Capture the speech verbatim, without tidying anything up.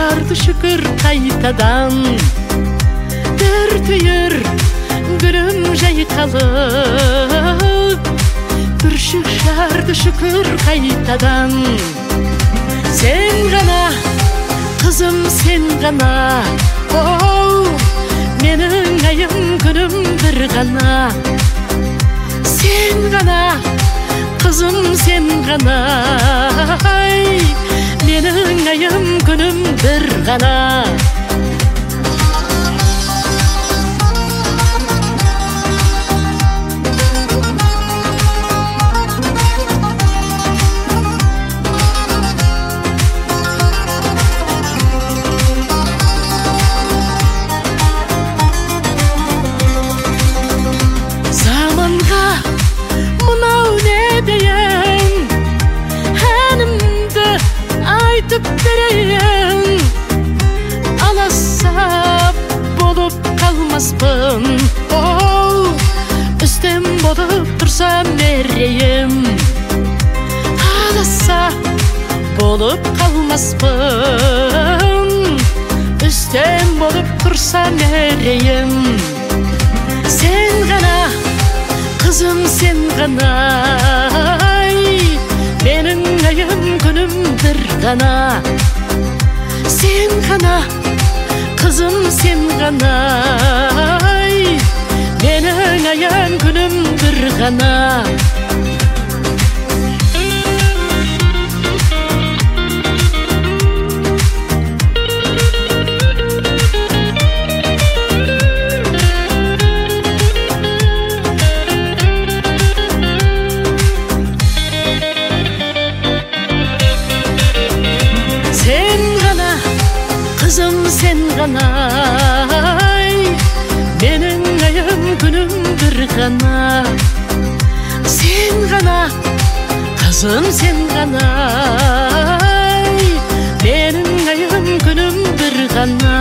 барды шүкір қайтадан, бір түйір гүлім жайқалып, бүршік жарды шүкір қайтадан. Сен ғана, қызым сен ғана, оу, менің айым күнім бір ғана. Сен ғана, қызым сен ғана, ай, менің айым күнім бір ғана. Берейін, аласа болып қалмаспын, оу, үстем болып тұрсам мерейім. Аласа болып қалмаспын, үстем болып тұрсам мерейім. Сен ғана, қызым сен ғана, менің айым күнім бір ғана. Сен ғана, қызым сен ғана, менің айым күнім бір ғана. Қызым сен ғана, менің айым күнім бір ғана. Сен ғана, қызым сен ғана, менің айым күнім бір ғана.